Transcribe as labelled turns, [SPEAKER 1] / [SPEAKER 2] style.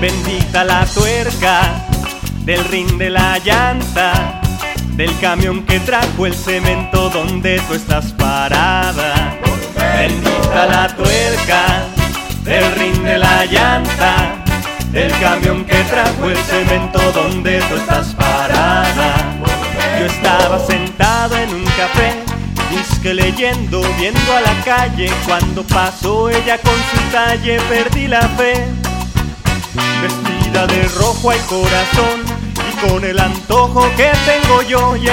[SPEAKER 1] Bendita la tuerca del rin de la llanta, del camión que trajo el cemento donde tú estás parada. Bendita la tuerca del rin de la llanta, del camión que trajo el cemento donde tú estás parada. Yo estaba sentado en un café, disque leyendo, viendo a la calle, cuando pasó ella con su talle, perdí la fe. Vestida de rojo al corazón y con el antojo que tengo yo.